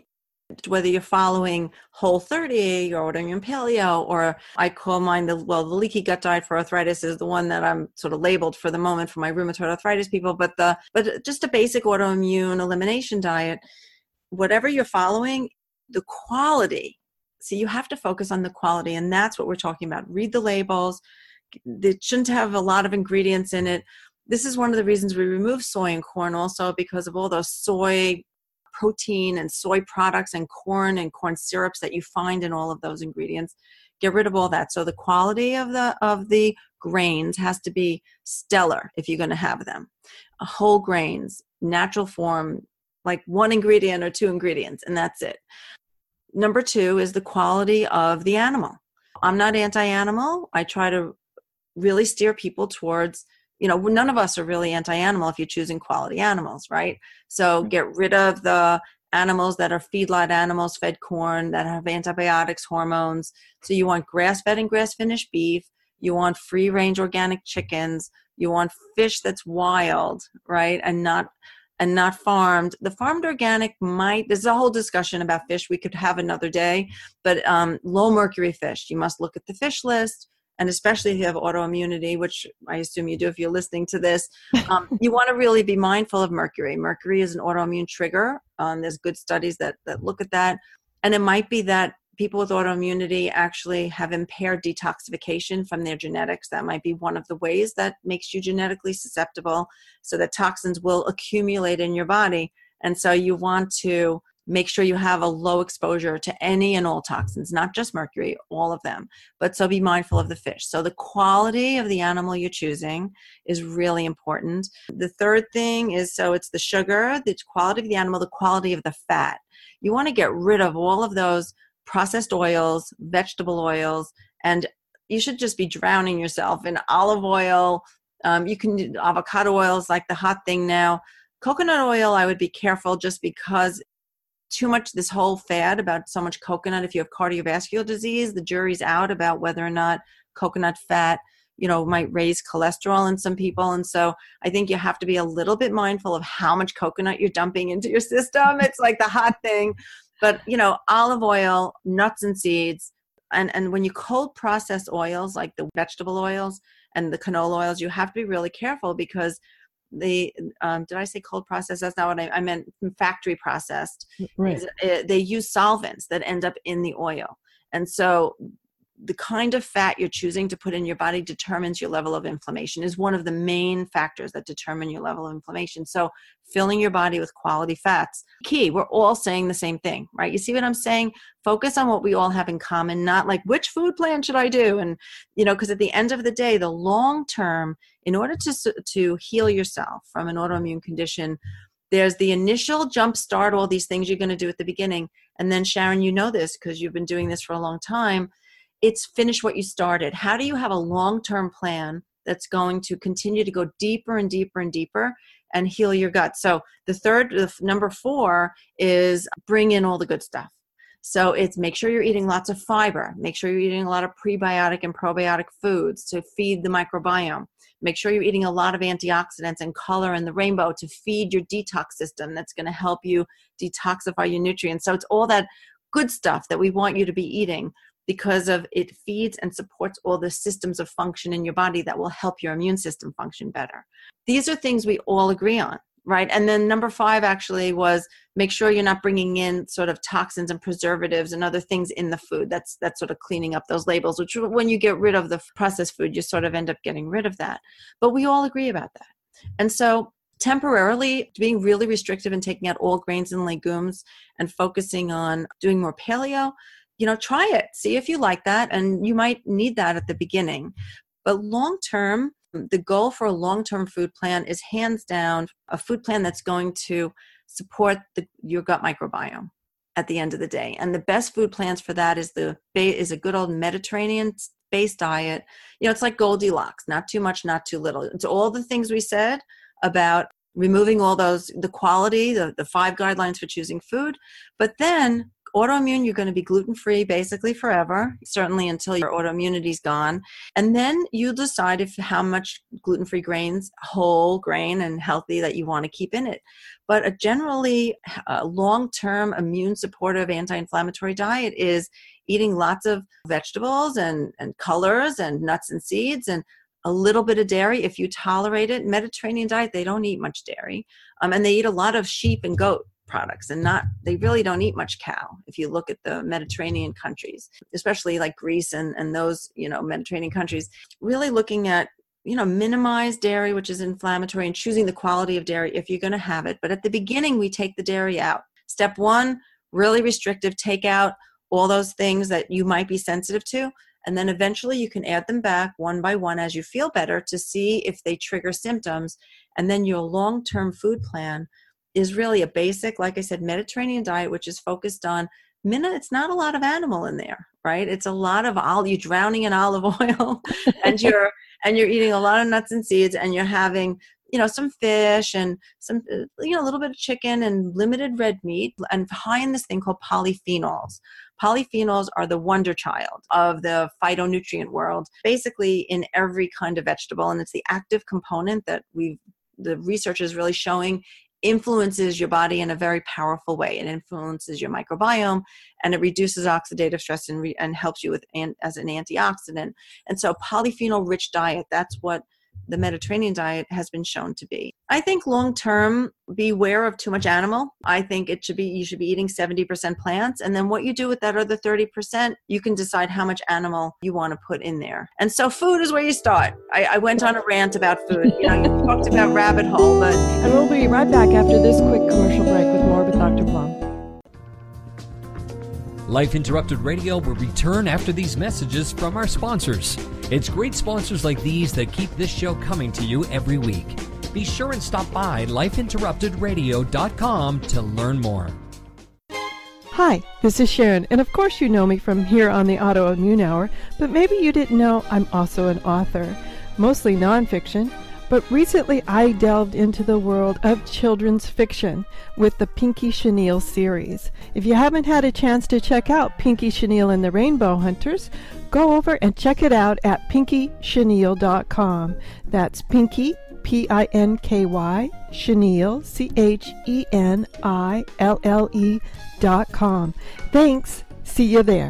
whether you're following Whole thirty or autoimmune paleo, or I call mine the, well, the leaky gut diet for arthritis is the one that I'm sort of labeled for the moment for my rheumatoid arthritis people, but the, but just a basic autoimmune elimination diet, whatever you're following, the quality. So you have to focus on the quality, and that's what we're talking about. Read the labels. It shouldn't have a lot of ingredients in it. This is one of the reasons we remove soy and corn also, because of all those soy protein and soy products and corn and corn syrups that you find in all of those ingredients. Get rid of all that. So the quality of the of the grains has to be stellar if you're going to have them. Whole grains, natural form, like one ingredient or two ingredients, and that's it. Number two is the quality of the animal. I'm not anti-animal. I try to really steer people towards, you know, none of us are really anti-animal if you're choosing quality animals, right? So get rid of the animals that are feedlot animals, fed corn, that have antibiotics, hormones. So you want grass-fed and grass-finished beef. You want free-range organic chickens. You want fish that's wild, right? And not and not farmed. The farmed organic might, there's a whole discussion about fish we could have another day, but um, low mercury fish, you must look at the fish list. And especially if you have autoimmunity, which I assume you do if you're listening to this, um, you want to really be mindful of mercury. Mercury is an autoimmune trigger. Um, there's good studies that, that look at that. And it might be that people with autoimmunity actually have impaired detoxification from their genetics. That might be one of the ways that makes you genetically susceptible, so that toxins will accumulate in your body. And so you want to make sure you have a low exposure to any and all toxins, not just mercury, all of them. But so be mindful of the fish. So the quality of the animal you're choosing is really important. The third thing is, so it's the sugar, the quality of the animal, the quality of the fat. You want to get rid of all of those processed oils, vegetable oils, and you should just be drowning yourself in olive oil. Um, you can do avocado oil is like the hot thing now. Coconut oil, I would be careful just because too much, this whole fad about so much coconut. If you have cardiovascular disease, the jury's out about whether or not coconut fat, you know, might raise cholesterol in some people. And so I think you have to be a little bit mindful of how much coconut you're dumping into your system. It's like the hot thing. But, you know, olive oil, nuts and seeds, and, and when you cold process oils like the vegetable oils and the canola oils, you have to be really careful because the um, did I say cold processed? That's not what I, I meant. Factory processed. Right. Uh, they use solvents that end up in the oil, and so the kind of fat you're choosing to put in your body determines your level of inflammation. Is one of the main factors that determine your level of inflammation. So filling your body with quality fats, key. We're all saying the same thing, right? You see what I'm saying? Focus on what we all have in common, not like which food plan should I do? And, you know, because at the end of the day, the long term, in order to, to heal yourself from an autoimmune condition, there's the initial jump start, all these things you're going to do at the beginning. And then Sharon, you know this because you've been doing this for a long time. It's finish what you started. How do you have a long-term plan that's going to continue to go deeper and deeper and deeper and heal your gut? So the third, the number four is bring in all the good stuff. So it's make sure you're eating lots of fiber. Make sure you're eating a lot of prebiotic and probiotic foods to feed the microbiome. Make sure you're eating a lot of antioxidants and color in the rainbow to feed your detox system. That's going to help you detoxify your nutrients. So it's all that good stuff that we want you to be eating, because of it feeds and supports all the systems of function in your body that will help your immune system function better. These are things we all agree on, right? And then number five actually was make sure you're not bringing in sort of toxins and preservatives and other things in the food. That's that's sort of cleaning up those labels, which when you get rid of the processed food, you sort of end up getting rid of that. But we all agree about that. And so temporarily being really restrictive and taking out all grains and legumes and focusing on doing more paleo, you know, try it, see if you like that. And you might need that at the beginning. But long-term, the goal for a long-term food plan is hands down a food plan that's going to support the, your gut microbiome at the end of the day. And the best food plans for that is the is a good old Mediterranean-based diet. You know, it's like Goldilocks, not too much, not too little. It's all the things we said about removing all those, the quality, the, the five guidelines for choosing food, but then autoimmune, you're going to be gluten-free basically forever, certainly until your autoimmunity is gone. And then you decide if how much gluten-free grains, whole grain and healthy, that you want to keep in it. But a generally uh, long-term immune supportive anti-inflammatory diet is eating lots of vegetables and, and colors and nuts and seeds and a little bit of dairy if you tolerate it. Mediterranean diet, they don't eat much dairy. Um, and they eat a lot of sheep and goat products and not, they really don't eat much cow. If you look at the Mediterranean countries, especially like Greece and, and those, you know, Mediterranean countries, really looking at, you know, minimize dairy, which is inflammatory, and choosing the quality of dairy if you're going to have it. But at the beginning, we take the dairy out. Step one, really restrictive, take out all those things that you might be sensitive to. And then eventually you can add them back one by one as you feel better to see if they trigger symptoms. And then your long-term food plan is really a basic, like I said, Mediterranean diet, which is focused on minute. It's not a lot of animal in there, right? It's a lot of olive, you're drowning in olive oil and you're, and you're eating a lot of nuts and seeds, and you're having, you know, some fish and some, you know, a little bit of chicken and limited red meat, and high in this thing called polyphenols. Polyphenols are the wonder child of the phytonutrient world, basically in every kind of vegetable. And it's the active component that we've, the research is really showing influences your body in a very powerful way. It influences your microbiome, and it reduces oxidative stress and, re- and helps you with an, as an antioxidant. And so polyphenol rich diet, that's what the Mediterranean diet has been shown to be. I think long-term, beware of too much animal. I think it should be, you should be eating seventy percent plants. And then what you do with that other thirty percent, you can decide how much animal you want to put in there. And so food is where you start. I, I went on a rant about food. You know, you talked about rabbit hole, but... And we'll be right back after this quick commercial break with more with Doctor Blum. Life Interrupted Radio will return after these messages from our sponsors. It's great sponsors like these that keep this show coming to you every week. Be sure and stop by life interrupted radio dot com to learn more. Hi, this is Sharon, and of course you know me from here on the Autoimmune Hour, but maybe you didn't know I'm also an author, mostly nonfiction. But recently I delved into the world of children's fiction with the Pinky Chenille series. If you haven't had a chance to check out Pinky Chenille and the Rainbow Hunters, go over and check it out at pinky chenille dot com. That's Pinky, P I N K Y, Chenille, C H E N I L L E dot com. Thanks. See you there.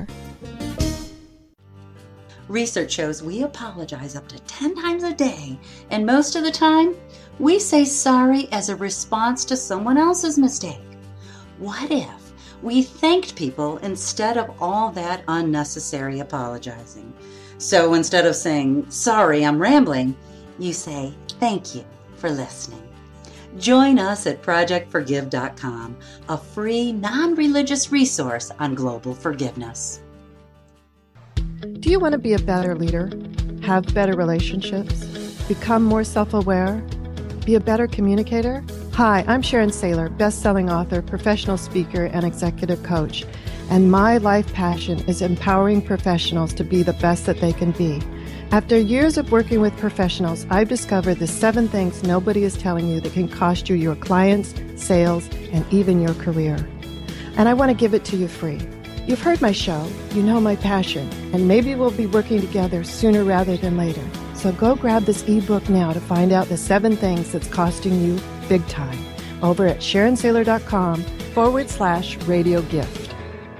Research shows we apologize up to ten times a day, and most of the time, we say sorry as a response to someone else's mistake. What if we thanked people instead of all that unnecessary apologizing? So instead of saying, sorry, I'm rambling, you say, thank you for listening. Join us at project forgive dot com, a free, non-religious resource on global forgiveness. Do you want to be a better leader, have better relationships, become more self-aware, be a better communicator? Hi, I'm Sharon Saylor, best-selling author, professional speaker, and executive coach. And my life passion is empowering professionals to be the best that they can be. After years of working with professionals, I've discovered the seven things nobody is telling you that can cost you your clients, sales, and even your career. And I want to give it to you free. You've heard my show, you know my passion, and maybe we'll be working together sooner rather than later. So go grab this ebook now to find out the seven things that's costing you big time over at sharon saylor dot com forward slash radio gift.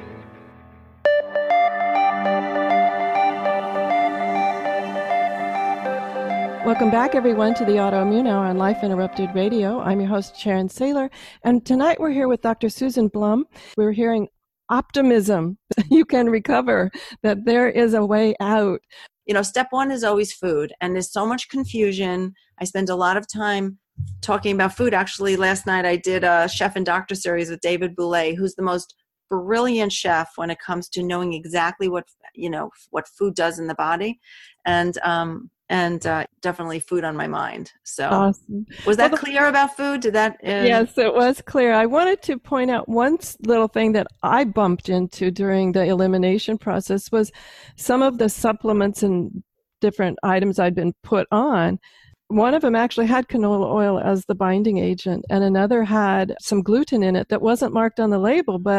Welcome back, everyone, to the Autoimmune Hour on Life Interrupted Radio. I'm your host, Sharon Saylor, and tonight we're here with Doctor Susan Blum. We're hearing optimism. You can recover, that there is a way out. You know, step one is always food, and there's so much confusion. I spend a lot of time talking about food. Actually, last night I did a Chef and Doctor series with David Boulay, who's the most brilliant chef when it comes to knowing exactly what, you know, what food does in the body. And, um, and uh, definitely food on my mind. So awesome. Was that well, clear about food? Did that? Uh... Yes, it was clear. I wanted to point out one little thing that I bumped into during the elimination process was some of the supplements and different items I'd been put on. One of them actually had canola oil as the binding agent, and another had some gluten in it that wasn't marked on the label, but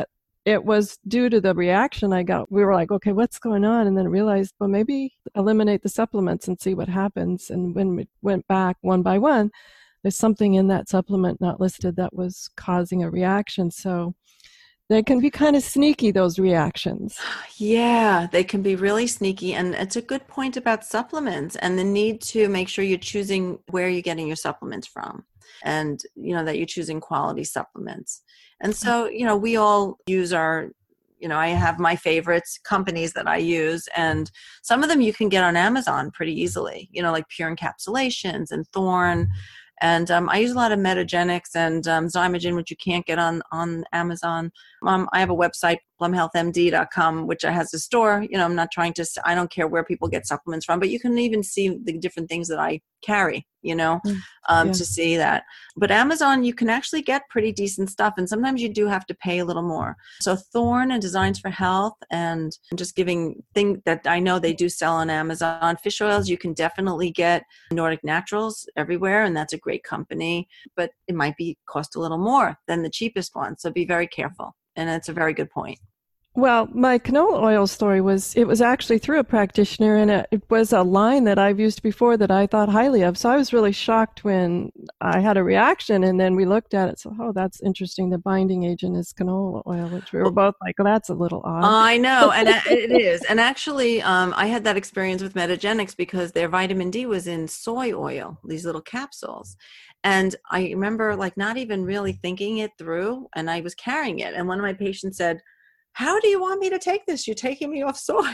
it was due to the reaction I got. We were like, okay, what's going on? And then realized, well, maybe eliminate the supplements and see what happens. And when we went back one by one, there's something in that supplement not listed that was causing a reaction. So they can be kind of sneaky, those reactions. Yeah, they can be really sneaky. And it's a good point about supplements and the need to make sure you're choosing where you're getting your supplements from, and, you know, that you're choosing quality supplements. And so, you know, we all use our, you know, I have my favorites companies that I use, and some of them you can get on Amazon pretty easily, you know, like Pure Encapsulations and Thorne. And um, I use a lot of Metagenics and um, Zymogen, which you can't get on, on Amazon. Um, I have a website, plum health m d dot com, which has a store. You know, I'm not trying to, I don't care where people get supplements from, but you can even see the different things that I carry, you know, um, yeah. to see that. But Amazon, you can actually get pretty decent stuff. And sometimes you do have to pay a little more. So Thorne and Designs for Health, and I'm just giving things that I know they do sell on Amazon. Fish oils, you can definitely get. Nordic Naturals everywhere, and that's a great company, but it might be cost a little more than the cheapest one. So be very careful. And it's a very good point. Well, my canola oil story was, it was actually through a practitioner, and it, it was a line that I've used before that I thought highly of. So I was really shocked when I had a reaction, and then we looked at it. So, oh, that's interesting. The binding agent is canola oil, which we were both like, well, that's a little odd. I know, and it is. And actually, um, I had that experience with Metagenics because their vitamin D was in soy oil, these little capsules. And I remember like not even really thinking it through, and I was carrying it. And one of my patients said, how do you want me to take this? You're taking me off soy.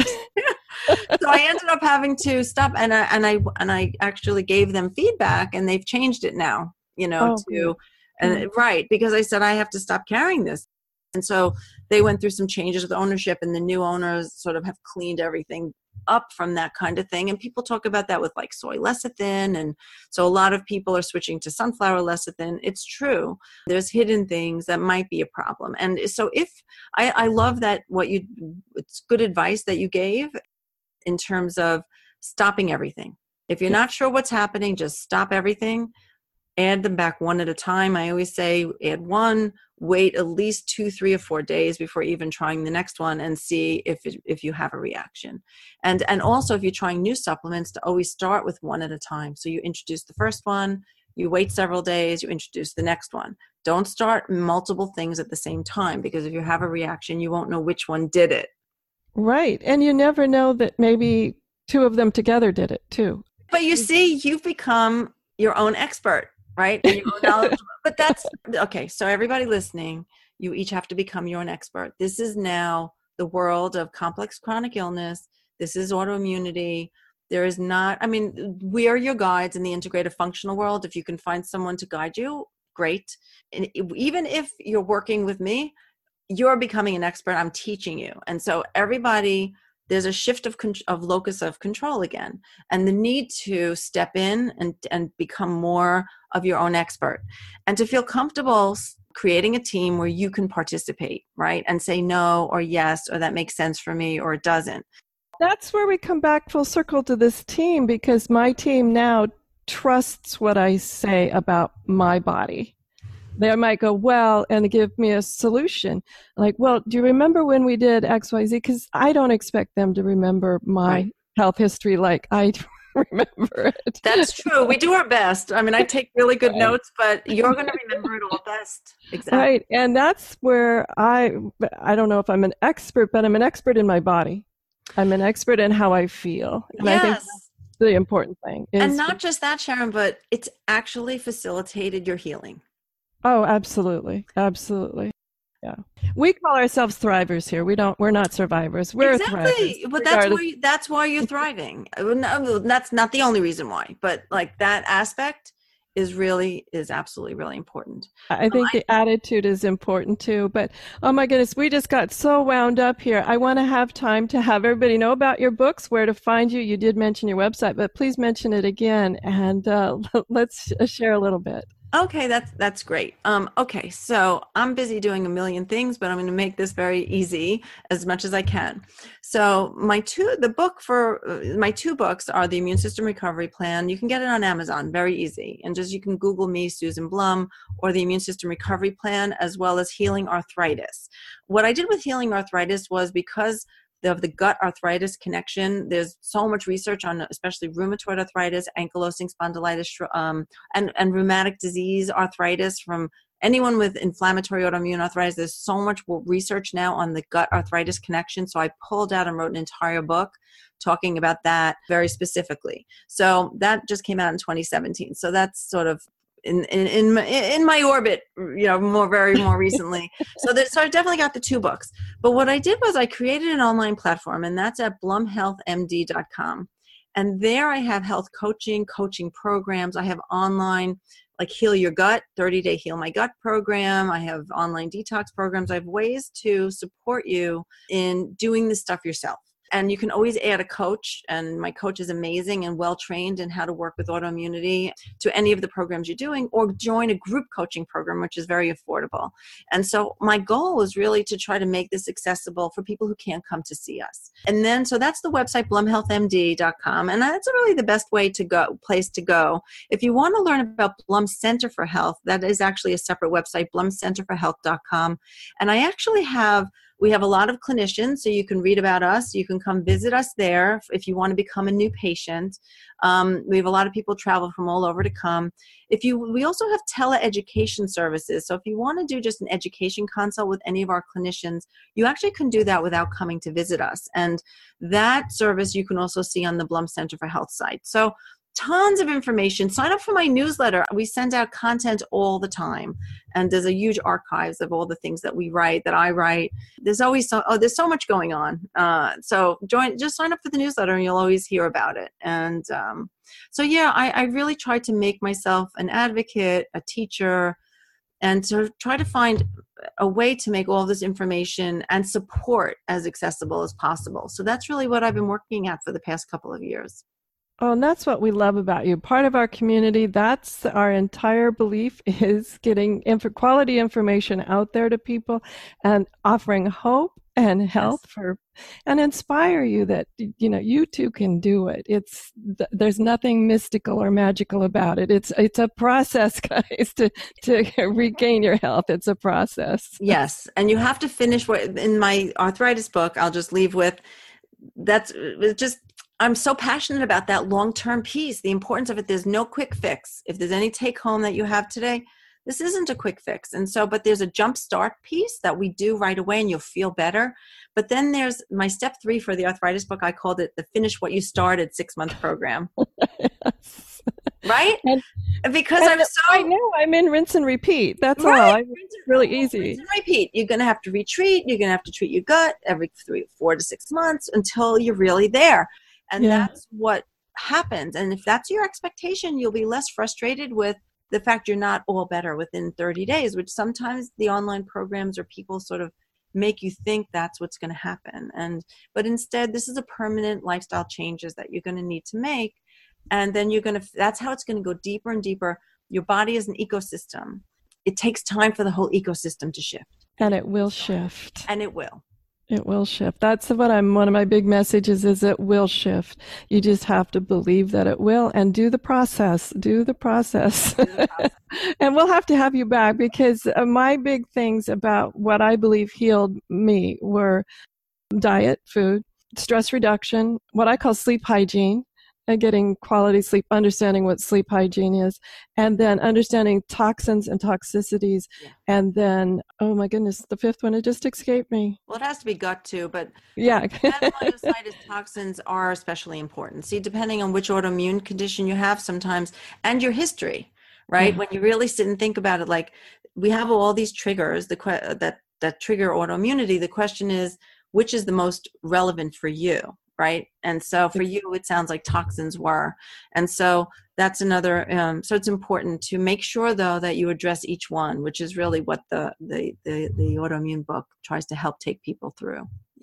So I ended up having to stop, and I, and I, and I actually gave them feedback, and they've changed it now, you know, oh, to, and mm-hmm. right. Because I said, I have to stop carrying this. And so they went through some changes with ownership, and the new owners sort of have cleaned everything up from that kind of thing. And people talk about that with like soy lecithin. And so a lot of people are switching to sunflower lecithin. It's true. There's hidden things that might be a problem. And so if I, I love that what you, it's good advice that you gave in terms of stopping everything. If you're not sure what's happening, just stop everything, add them back one at a time. I always say add one, wait at least two, three or four days before even trying the next one, and see if if you have a reaction. And and also if you're trying new supplements, to always start with one at a time. So you introduce the first one, you wait several days, you introduce the next one. Don't start multiple things at the same time, because if you have a reaction, you won't know which one did it. Right. And you never know that maybe two of them together did it too. But you see, you've become your own expert. Right? And your own knowledge. But that's, okay, so everybody listening, you each have to become your own expert. This is now the world of complex chronic illness. This is autoimmunity. There is not, I mean, we are your guides in the integrative functional world. If you can find someone to guide you, great. And even if you're working with me, you're becoming an expert. I'm teaching you. And so everybody, there's a shift of of locus of control again, and the need to step in and, and become more of your own expert, and to feel comfortable creating a team where you can participate, right? And say no or yes, or that makes sense for me, or it doesn't. That's where we come back full circle to this team, because my team now trusts what I say about my body. They might go, well, and give me a solution. Like, well, do you remember when we did X Y Z? Because I don't expect them to remember my right. health history like I remember it. That's true. We do our best. I mean, I take really good right. notes, but you're going to remember it all best. Exactly. Right. And that's where I, I don't know if I'm an expert, but I'm an expert in my body. I'm an expert in how I feel. And yes. I think that's the important thing. Is and not just that, Sharon, but it's actually facilitated your healing. Oh, absolutely. Absolutely. Yeah. We call ourselves thrivers here. We don't, we're not survivors. We're exactly. thrivers. But that's why, you, that's why you're thriving. No, that's not the only reason why, but like that aspect is really, is absolutely really important. I think um, the I, attitude is important too, but oh my goodness, we just got so wound up here. I want to have time to have everybody know about your books, where to find you. You did mention your website, but please mention it again, and uh, let's share a little bit. Okay, that's that's great. Um, okay, so I'm busy doing a million things, but I'm going to make this very easy as much as I can. So my two, the book for uh, my two books are the Immune System Recovery Plan. You can get it on Amazon, very easy, and just you can Google me, Susan Blum, or the Immune System Recovery Plan, as well as Healing Arthritis. What I did with Healing Arthritis was because of the gut arthritis connection. There's so much research on especially rheumatoid arthritis, ankylosing spondylitis, um, and, and rheumatic disease arthritis from anyone with inflammatory autoimmune arthritis. There's so much research now on the gut arthritis connection. So I pulled out and wrote an entire book talking about that very specifically. So that just came out in twenty seventeen. So that's sort of in in in my, in my orbit, you know, more very more recently. So that so I definitely got the two books. But what I did was I created an online platform, and that's at blum health m d dot com. And there I have health coaching, coaching programs. I have online, like Heal Your Gut, thirty-day Heal My Gut program. I have online detox programs. I have ways to support you in doing this stuff yourself. And you can always add a coach, and my coach is amazing and well-trained in how to work with autoimmunity to any of the programs you're doing, or join a group coaching program, which is very affordable. And so my goal is really to try to make this accessible for people who can't come to see us. And then, so that's the website, blum health m d dot com. And that's really the best way to go, place to go. If you want to learn about Blum Center for Health, that is actually a separate website, blum center for health dot com. And I actually have We have a lot of clinicians, so you can read about us. You can come visit us there if you want to become a new patient. Um, we have a lot of people travel from all over to come. If you, we also have teleeducation services. So if you want to do just an education consult with any of our clinicians, you actually can do that without coming to visit us. And that service you can also see on the Blum Center for Health site. So tons of information. Sign up for my newsletter. We send out content all the time. And there's a huge archives of all the things that we write, that I write. There's always so, oh, there's so much going on. Uh, so join, just sign up for the newsletter and you'll always hear about it. And um, so, yeah, I, I really try to make myself an advocate, a teacher, and to try to find a way to make all this information and support as accessible as possible. So that's really what I've been working at for the past couple of years. Oh, and that's what we love about you. Part of our community, that's our entire belief, is getting inf- quality information out there to people and offering hope and health yes. for, and inspire you that, you know, you too can do it. It's, th- there's nothing mystical or magical about it. It's, it's a process, guys, to, to regain your health. It's a process. Yes. And you have to finish what, in my arthritis book, I'll just leave with, that's just, I'm so passionate about that long-term piece, the importance of it. There's no quick fix. If there's any take home that you have today, this isn't a quick fix. And so, but there's a jump start piece that we do right away and you'll feel better. But then there's my step three for the arthritis book. I called it the Finish What You Started six month program. Yes. Right? And, because and I'm so. I know I'm in rinse and repeat. That's right. all. I, it's really easy. Rinse and repeat. You're going to have to retreat. You're going to have to treat your gut every three, four to six months until you're really there. And yeah. that's what happens. And if that's your expectation, you'll be less frustrated with the fact you're not all better within thirty days, which sometimes the online programs or people sort of make you think that's what's going to happen. And, but instead, this is a permanent lifestyle changes that you're going to need to make. And then you're going to, that's how it's going to go deeper and deeper. Your body is an ecosystem. It takes time for the whole ecosystem to shift. And it will shift. And it will. It will shift. That's what I'm, one of my big messages is it will shift. You just have to believe that it will and do the process, do the process. Do the process. And we'll have to have you back because uh, my big things about what I believe healed me were diet, food, stress reduction, what I call sleep hygiene, and getting quality sleep, understanding what sleep hygiene is, and then understanding toxins and toxicities. Yeah. And then, oh my goodness, the fifth one, it just escaped me. Well, it has to be gut too, but yeah, adenomyocytes toxins are especially important. See, depending on which autoimmune condition you have sometimes, and your history, right? Yeah. When you really sit and think about it, like we have all these triggers the que- that, that trigger autoimmunity. The question is, which is the most relevant for you? Right. And so for you, it sounds like toxins were. And so that's another, um, so it's important to make sure though, that you address each one, which is really what the, the, the, the autoimmune book tries to help take people through.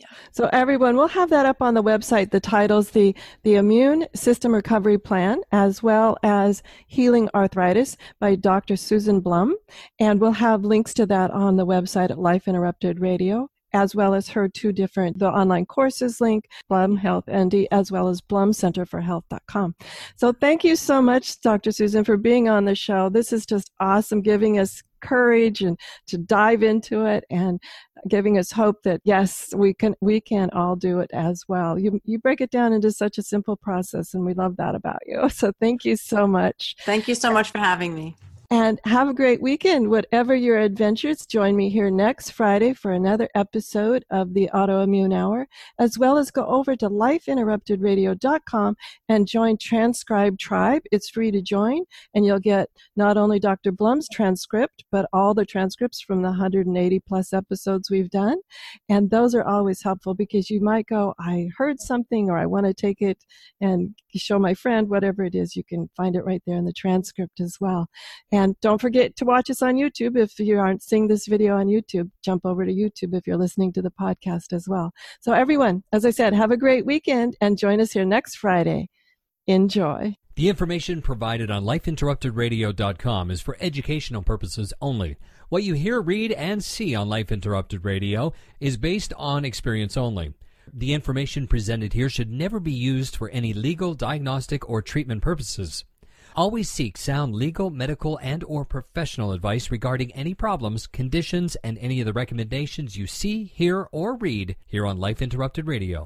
Yeah. So everyone, we'll have that up on the website. The title's the, the Immune System Recovery Plan, as well as Healing Arthritis by Doctor Susan Blum. And we'll have links to that on the website at Life Interrupted Radio, as well as her two different, the online courses link, Blum Health N D, as well as blum center for health dot com. So thank you so much, Doctor Susan, for being on the show. This is just awesome, giving us courage and to dive into it and giving us hope that yes, we can we can all do it as well. You you break it down into such a simple process, and we love that about you. So thank you so much. Thank you so much for having me. And have a great weekend. Whatever your adventures, join me here next Friday for another episode of the Autoimmune Hour, as well as go over to life interrupted radio dot com and join Transcribe Tribe. It's free to join, and you'll get not only Doctor Blum's transcript, but all the transcripts from the one hundred eighty plus episodes we've done. And those are always helpful because you might go, I heard something, or I want to take it and show my friend, whatever it is. You can find it right there in the transcript as well. And And don't forget to watch us on YouTube. If you aren't seeing this video on YouTube, jump over to YouTube if you're listening to the podcast as well. So everyone, as I said, have a great weekend and join us here next Friday. Enjoy. The information provided on life interrupted radio dot com is for educational purposes only. What you hear, read, and see on Life Interrupted Radio is based on experience only. The information presented here should never be used for any legal, diagnostic, or treatment purposes. Always seek sound legal, medical, and or professional advice regarding any problems, conditions, and any of the recommendations you see, hear, or read here on Life Interrupted Radio.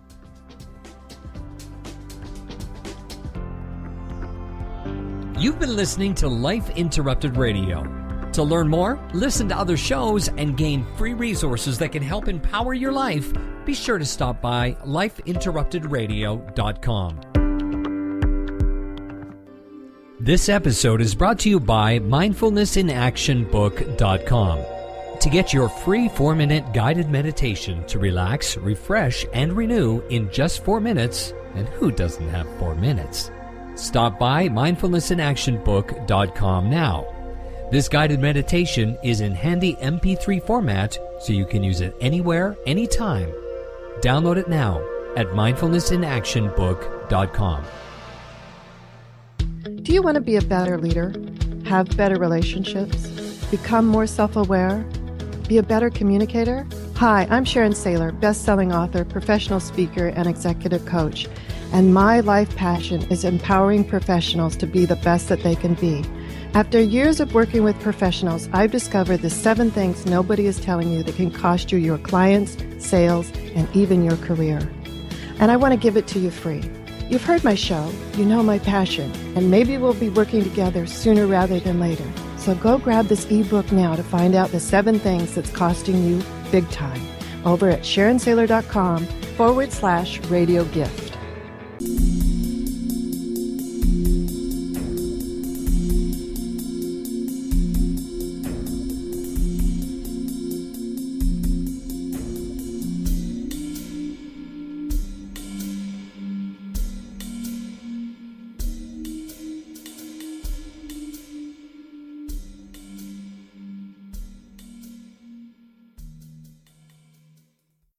You've been listening to Life Interrupted Radio. To learn more, listen to other shows, and gain free resources that can help empower your life, be sure to stop by life interrupted radio dot com. This episode is brought to you by mindfulness in action book dot com. To get your free four-minute guided meditation to relax, refresh, and renew in just four minutes, and who doesn't have four minutes? Stop by mindfulness in action book dot com now. This guided meditation is in handy M P three format, so you can use it anywhere, anytime. Download it now at mindfulness in action book dot com. Do you want to be a better leader, have better relationships, become more self-aware, be a better communicator? Hi, I'm Sharon Saylor, best-selling author, professional speaker, and executive coach. And my life passion is empowering professionals to be the best that they can be. After years of working with professionals, I've discovered the seven things nobody is telling you that can cost you your clients, sales, and even your career. And I want to give it to you free. You've heard my show, you know my passion, and maybe we'll be working together sooner rather than later. So go grab this ebook now to find out the seven things that's costing you big time over at sharon saylor dot com forward slash radio gift.